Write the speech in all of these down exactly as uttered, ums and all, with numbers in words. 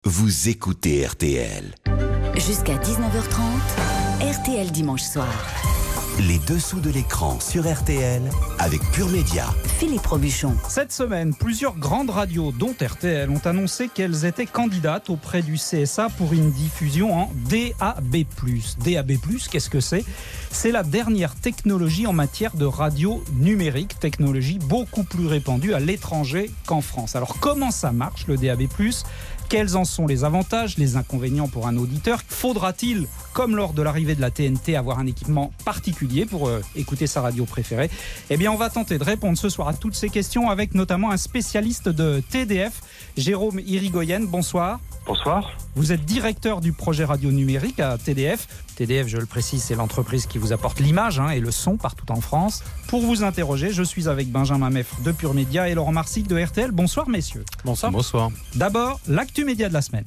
Vous écoutez R T L. Jusqu'à dix-neuf heures trente, R T L Dimanche Soir. Les dessous de l'écran sur R T L avec Pure Média. Philippe Robuchon. Cette semaine, plusieurs grandes radios, dont R T L, ont annoncé qu'elles étaient candidates auprès du C S A pour une diffusion en D A B plus. D A B plus, qu'est-ce que c'est ? C'est la dernière technologie en matière de radio numérique, technologie beaucoup plus répandue à l'étranger qu'en France. Alors comment ça marche le D A B plus ? Quels en sont les avantages, les inconvénients pour un auditeur ? Faudra-t-il, comme lors de l'arrivée de la T N T, avoir un équipement particulier pour euh, écouter sa radio préférée ? Eh bien, on va tenter de répondre ce soir à toutes ces questions avec notamment un spécialiste de T D F, Jérôme Irigoyen. Bonsoir. Bonsoir. Vous êtes directeur du projet radio numérique à T D F. T D F, je le précise, c'est l'entreprise qui vous apporte l'image hein, et le son partout en France. Pour vous interroger, je suis avec Benjamin Meffre de Pure Média et Laurent Marsic de R T L. Bonsoir messieurs. Bonsoir. Bonsoir. D'abord, l'actu média de la semaine.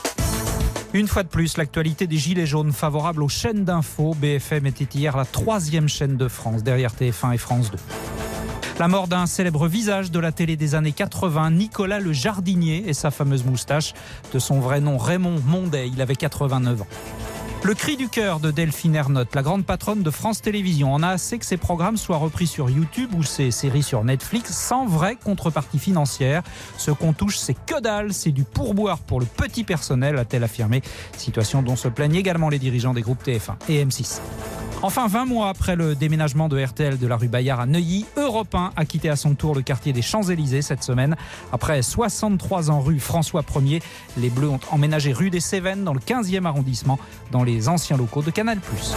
Une fois de plus, l'actualité des Gilets jaunes favorable aux chaînes d'infos. B F M était hier la troisième chaîne de France, derrière T F un et France deux. La mort d'un célèbre visage de la télé des années quatre-vingts, Nicolas Le Jardinier et sa fameuse moustache. De son vrai nom, Raymond Mondet, il avait quatre-vingt-neuf ans. Le cri du cœur de Delphine Ernotte, la grande patronne de France Télévisions, en a assez que ses programmes soient repris sur YouTube ou ses séries sur Netflix sans vraie contrepartie financière. Ce qu'on touche, c'est que dalle, c'est du pourboire pour le petit personnel, a-t-elle affirmé. Situation dont se plaignent également les dirigeants des groupes T F un et M six. Enfin, vingt mois après le déménagement de R T L de la rue Bayard à Neuilly, Europe un a quitté à son tour le quartier des Champs-Élysées cette semaine. Après soixante-trois ans rue François premier, les Bleus ont emménagé rue des Cévennes dans le quinzième arrondissement, dans les anciens locaux de Canal plus.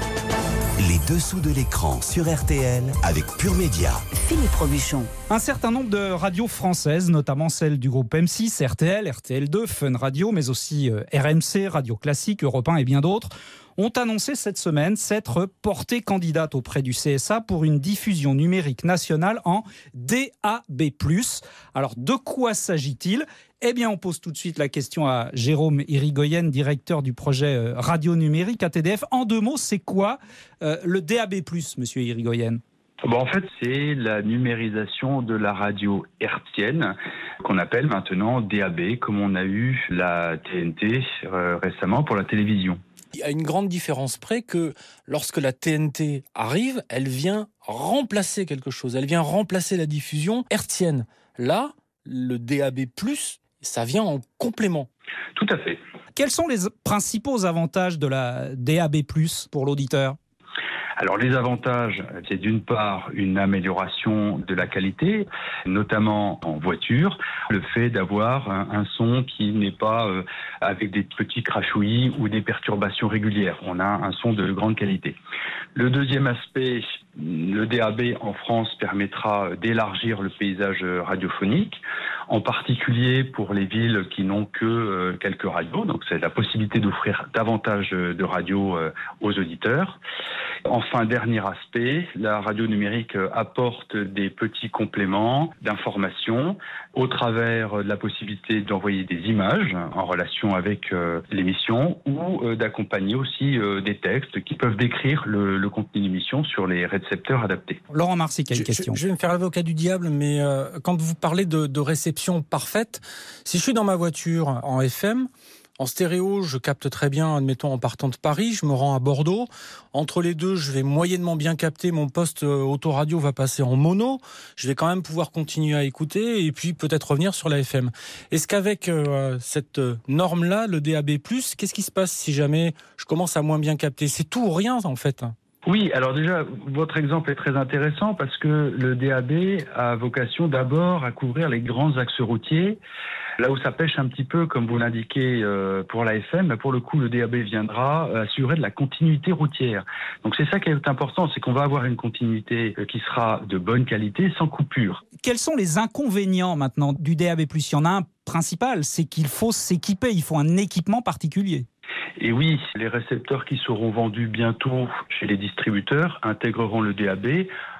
Les dessous de l'écran sur R T L avec Pure Média. Philippe Robuchon. Un certain nombre de radios françaises, notamment celles du groupe M six, R T L, R T L deux, Fun Radio, mais aussi R M C, Radio Classique, Europe un et bien d'autres, ont annoncé cette semaine s'être portées candidates auprès du C S A pour une diffusion numérique nationale en D A B plus. Alors, de quoi s'agit-il ? Eh bien, on pose tout de suite la question à Jérôme Irigoyen, directeur du projet radio numérique à T D F. En deux mots, c'est quoi euh, le D A B plus, monsieur Irigoyen ? Bon, en fait, c'est la numérisation de la radio hertzienne qu'on appelle maintenant D A B, comme on a eu la T N T euh, récemment pour la télévision. Il y a une grande différence près que lorsque la T N T arrive, elle vient remplacer quelque chose, elle vient remplacer la diffusion hertzienne. Là, le D A B plus, ça vient en complément. Tout à fait. Quels sont les principaux avantages de la D A B plus pour l'auditeur ? Alors les avantages, c'est d'une part une amélioration de la qualité, notamment en voiture, le fait d'avoir un, un son qui n'est pas euh, avec des petits crachouillis ou des perturbations régulières. On a un son de grande qualité. Le deuxième aspect, le D A B en France permettra d'élargir le paysage radiophonique, en particulier pour les villes qui n'ont que euh, quelques radios. Donc c'est la possibilité d'offrir davantage de radios euh, aux auditeurs. Enfin, dernier aspect, la radio numérique apporte des petits compléments d'information au travers de la possibilité d'envoyer des images en relation avec euh, l'émission ou euh, d'accompagner aussi euh, des textes qui peuvent décrire le, le contenu de l'émission sur les récepteurs adaptés. Laurent Marsic, quelle je, question ? je, je vais me faire l'avocat du diable, mais euh, quand vous parlez de, de réception parfaite, si je suis dans ma voiture en F M, en stéréo, je capte très bien, admettons, en partant de Paris, je me rends à Bordeaux. Entre les deux, je vais moyennement bien capter, mon poste autoradio va passer en mono. Je vais quand même pouvoir continuer à écouter et puis peut-être revenir sur la F M. Est-ce qu'avec euh, cette norme-là, le D A B plus, qu'est-ce qui se passe si jamais je commence à moins bien capter ? C'est tout ou rien, en fait. Oui, alors déjà, votre exemple est très intéressant parce que le D A B a vocation d'abord à couvrir les grands axes routiers. Là où ça pêche un petit peu, comme vous l'indiquez euh, pour la F M, pour le coup, le D A B viendra assurer de la continuité routière. Donc c'est ça qui est important, c'est qu'on va avoir une continuité qui sera de bonne qualité, sans coupure. Quels sont les inconvénients maintenant du D A B plus ? Il y en a un principal, c'est qu'il faut s'équiper, il faut un équipement particulier. Et oui, les récepteurs qui seront vendus bientôt chez les distributeurs intégreront le D A B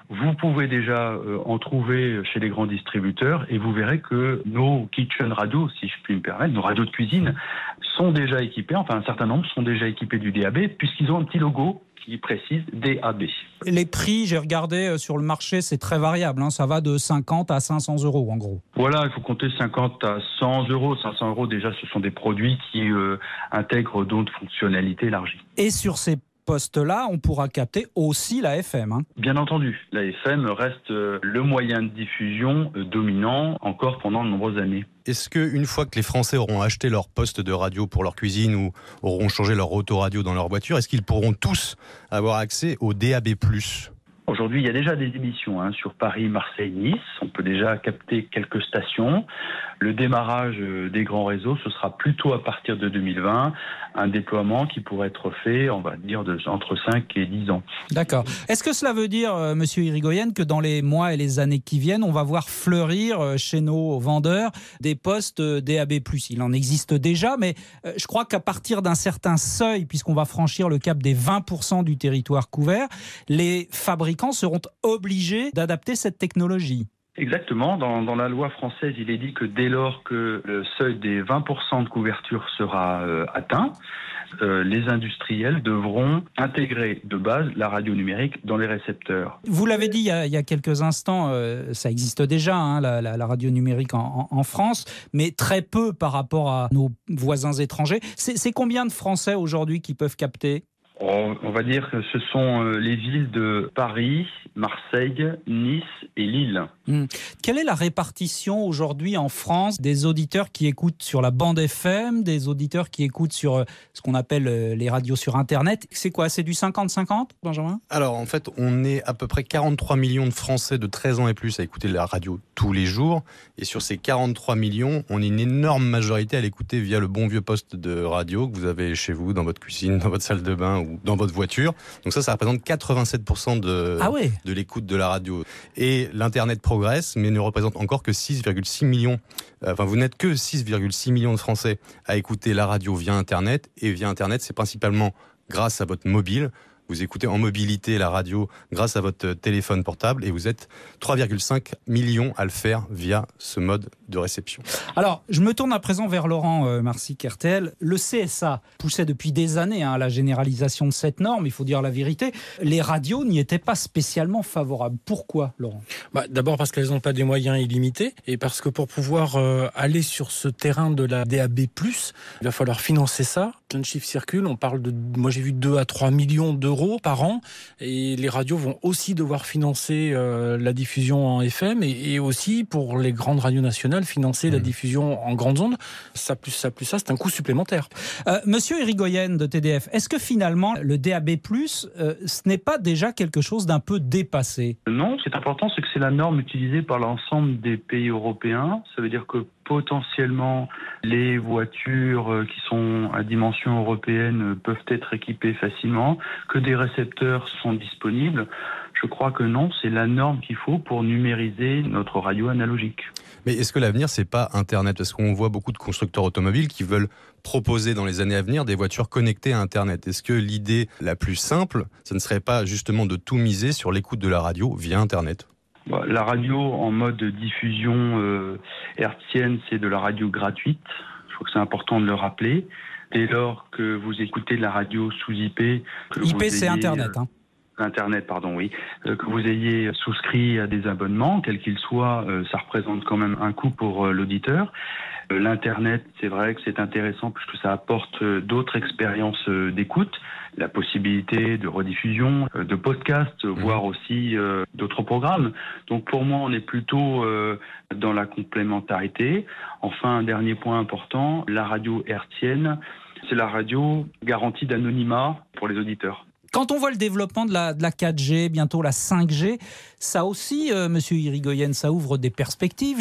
Vous pouvez déjà euh, en trouver chez les grands distributeurs et vous verrez que nos kitchen radios, si je puis me permettre, nos radios de cuisine sont déjà équipés, enfin un certain nombre sont déjà équipés du D A B puisqu'ils ont un petit logo qui précise D A B. Les prix, j'ai regardé sur le marché, c'est très variable, hein, ça va de cinquante à cinq cents euros en gros. Voilà, il faut compter cinquante à cent euros. cinq cents euros déjà, ce sont des produits qui euh, intègrent d'autres fonctionnalités élargies. Et sur ces postes-là, on pourra capter aussi la F M. Hein. Bien entendu, la F M reste le moyen de diffusion dominant encore pendant de nombreuses années. Est-ce qu'une fois que les Français auront acheté leur poste de radio pour leur cuisine ou auront changé leur autoradio dans leur voiture, est-ce qu'ils pourront tous avoir accès au D A B plus ? Aujourd'hui, il y a déjà des émissions hein, sur Paris, Marseille, Nice. On peut déjà capter quelques stations. Le démarrage des grands réseaux, ce sera plutôt à partir de deux mille vingt, un déploiement qui pourrait être fait, on va dire, de, entre cinq et dix ans. D'accord. Est-ce que cela veut dire, euh, Monsieur Irigoyen, que dans les mois et les années qui viennent, on va voir fleurir euh, chez nos vendeurs des postes euh, D A B plus ? Il en existe déjà, mais euh, je crois qu'à partir d'un certain seuil, puisqu'on va franchir le cap des vingt pour cent du territoire couvert, les fabricants seront obligés d'adapter cette technologie. Exactement. Dans, dans la loi française, il est dit que dès lors que le seuil des vingt pour cent de couverture sera euh, atteint, euh, les industriels devront intégrer de base la radio numérique dans les récepteurs. Vous l'avez dit il y a, il y a quelques instants, euh, ça existe déjà, hein, la, la, la radio numérique en, en, en France, mais très peu par rapport à nos voisins étrangers. C'est, c'est combien de Français aujourd'hui qui peuvent capter ? On va dire que ce sont les villes de Paris, Marseille, Nice et Lille. Mmh. Quelle est la répartition aujourd'hui en France des auditeurs qui écoutent sur la bande F M, des auditeurs qui écoutent sur ce qu'on appelle les radios sur Internet ? C'est quoi ? C'est du cinquante cinquante, Benjamin ? Alors en fait, on est à peu près quarante-trois millions de Français de treize ans et plus à écouter la radio tous les jours. Et sur ces quarante-trois millions, on est une énorme majorité à l'écouter via le bon vieux poste de radio que vous avez chez vous, dans votre cuisine, dans votre salle de bain ou dans votre voiture. Donc ça, ça représente quatre-vingt-sept pour cent de, ah ouais. de l'écoute de la radio. Et l'Internet progresse, mais ne représente encore que six virgule six millions. Enfin, vous n'êtes que six virgule six millions de Français à écouter la radio via Internet. Et via Internet, c'est principalement grâce à votre mobile. Vous écoutez en mobilité la radio grâce à votre téléphone portable et vous êtes trois virgule cinq millions à le faire via ce mode de réception. Alors, je me tourne à présent vers Laurent euh, Marsic, R T L. Le C S A poussait depuis des années hein, à la généralisation de cette norme, il faut dire la vérité. Les radios n'y étaient pas spécialement favorables. Pourquoi, Laurent ? bah, D'abord parce qu'elles n'ont pas des moyens illimités et parce que pour pouvoir euh, aller sur ce terrain de la D A B plus, il va falloir financer ça. Plein de chiffres circulent, on parle de, moi j'ai vu deux à trois millions d'euros par an et les radios vont aussi devoir financer euh, la diffusion en F M et, et aussi pour les grandes radios nationales financer mmh. la diffusion en grandes ondes. Ça plus ça plus ça, c'est un coût supplémentaire. Euh, Monsieur Irigoyen de T D F, est-ce que finalement le D A B plus, euh, ce n'est pas déjà quelque chose d'un peu dépassé ? Non, ce qui est important, c'est que c'est la norme utilisée par l'ensemble des pays européens. Ça veut dire que potentiellement, les voitures qui sont à dimension européenne peuvent être équipées facilement, que des récepteurs sont disponibles. Je crois que non, c'est la norme qu'il faut pour numériser notre radio analogique. Mais est-ce que l'avenir, c'est pas Internet ? Parce qu'on voit beaucoup de constructeurs automobiles qui veulent proposer dans les années à venir des voitures connectées à Internet. Est-ce que l'idée la plus simple, ce ne serait pas justement de tout miser sur l'écoute de la radio via Internet ? La radio en mode diffusion euh, hertzienne, c'est de la radio gratuite. Je crois que c'est important de le rappeler. Dès lors que vous écoutez de la radio sous I P... Que I P, vous c'est ayez, Internet. Hein. Internet, pardon, oui. Euh, que vous ayez souscrit à des abonnements, quels qu'ils soient, euh, ça représente quand même un coût pour euh, l'auditeur. Euh, L'Internet, c'est vrai que c'est intéressant puisque ça apporte euh, d'autres expériences euh, d'écoute, la possibilité de rediffusion, euh, de podcasts, mmh. voire aussi euh, d'autres programmes. Donc pour moi, on est plutôt euh, dans la complémentarité. Enfin, un dernier point important, la radio hertzienne, c'est la radio garantie d'anonymat pour les auditeurs. Quand on voit le développement de la, de la quatre G, bientôt la cinq G, ça aussi, euh, Monsieur Irigoyen, ça ouvre des perspectives, j'imagine ?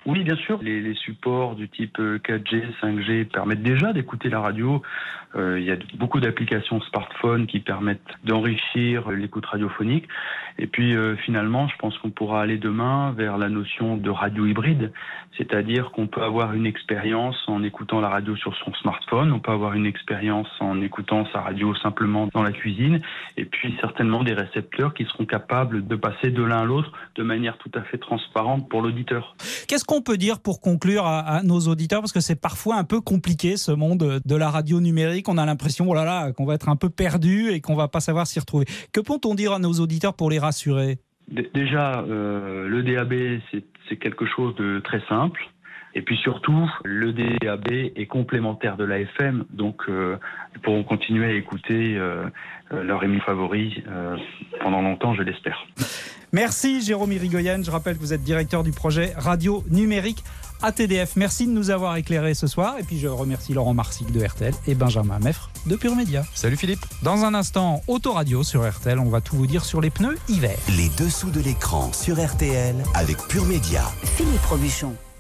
Oui, bien sûr. Les, les supports du type quatre G, cinq G permettent déjà d'écouter la radio. Euh, il y a beaucoup d'applications smartphones qui permettent d'enrichir l'écoute radiophonique. Et puis euh, finalement, je pense qu'on pourra aller demain vers la notion de radio hybride, c'est-à-dire qu'on peut avoir une expérience en écoutant la radio sur son smartphone, on peut avoir une expérience en écoutant sa radio simplement dans la cuisine, et puis certainement des récepteurs qui seront capables de passer de l'un à l'autre de manière tout à fait transparente pour l'auditeur. Qu'est-ce qu'on peut dire pour conclure à, à nos auditeurs, parce que c'est parfois un peu compliqué ce monde de la radio numérique, on a l'impression oh là là, qu'on va être un peu perdu et qu'on va pas savoir s'y retrouver. Que peut-on dire à nos auditeurs pour les rassurer ? Déjà, euh, le D A B, c'est, c'est quelque chose de très simple. Et puis surtout, le D A B est complémentaire de l'A F M, donc euh, ils pourront continuer à écouter euh, leur émission favori euh, pendant longtemps, je l'espère. Merci Jérôme Irigoyen, je rappelle que vous êtes directeur du projet Radio Numérique à T D F. Merci de nous avoir éclairés ce soir, et puis je remercie Laurent Marsic de R T L et Benjamin Meffre de Pure Média. Salut Philippe. Dans un instant, Autoradio sur R T L, on va tout vous dire sur les pneus hiver. Les dessous de l'écran sur R T L avec Pure Média. Philippe Robuchon.